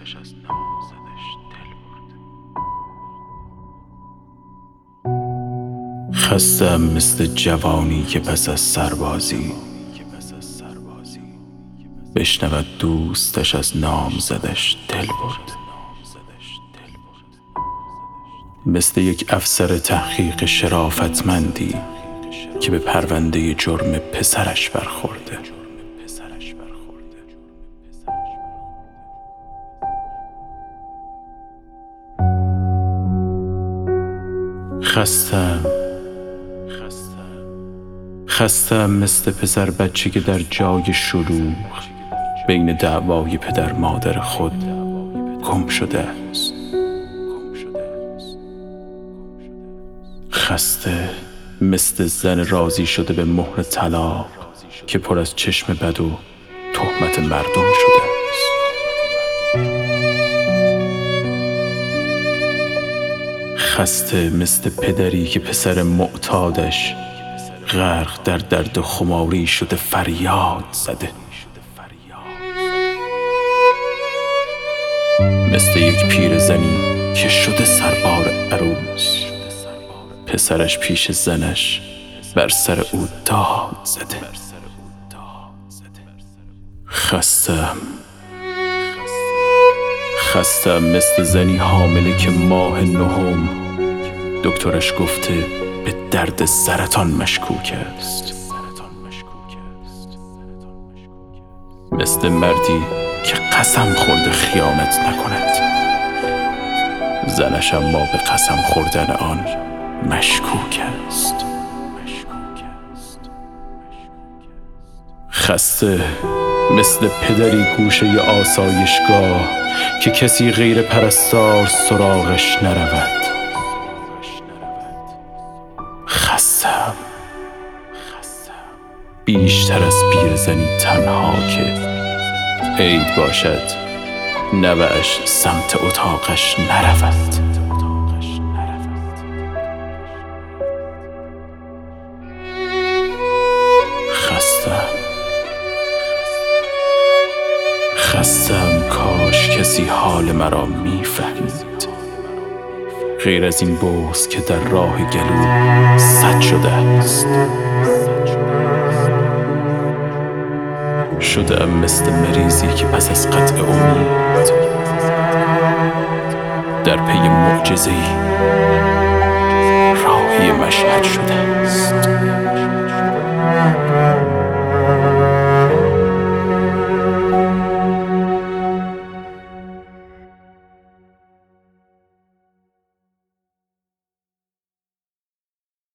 دوستش از نامزدش دل برد. خستم مثل جوانی که پس از سربازی بشنود دوستش از نامزدش دل برد. مثل یک افسر تحقیق شرافتمندی که به پرونده جرم پسرش برخورده. خستم مثل پسر بچه که در جای شلوغ بین دعوای پدر مادر خود گم شده است. خسته مثل زن راضی شده به مهر طلاق که پر از چشم بد و تهمت مردم شده است. خسته مثل پدری که پسر معتادش غرق در درد و خماری شده فریاد زده. مثل یک پیرزنی که شده سربار عروس، پسرش پیش زنش بر سر او داد زده. خستم مثل زنی حامله که ماه نهم دکترش گفته به درد سرطان مشکوک است. مثل مردی که قسم خورده خیانت نکند، زنش اما به قسم خوردن آن مشکوک است. خسته مثل پدری گوشه آسایشگاه که کسی غیر پرستار سراغش نرود. خستم بیشتر از پیرزنی تنها که عید باشد نوه‌اش سمت اتاقش نرود. خستم کاش کسی حال مرا میفهمید، غیر از این بغض که در راه گلو سد شده است. شده‌ام مثل مریضی که پس از قطع امید در پی معجزه‌ای راهی مشهد شده است.